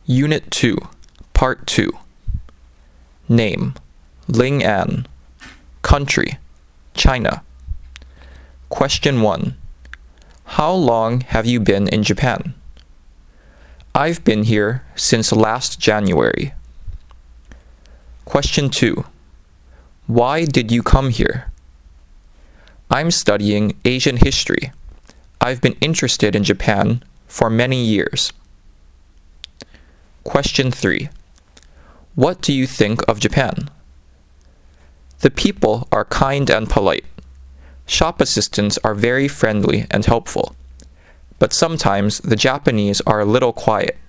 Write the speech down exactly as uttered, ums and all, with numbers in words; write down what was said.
Unit two, Part two. Name, Ling An. Country, China. Question one. How long have you been in Japan? I've been here since last January. Question two. Why did you come here? I'm studying Asian history. I've been interested in Japan for many years. Question three. What do you think of Japan? The people are kind and polite. Shop assistants are very friendly and helpful. But sometimes the Japanese are a little quiet.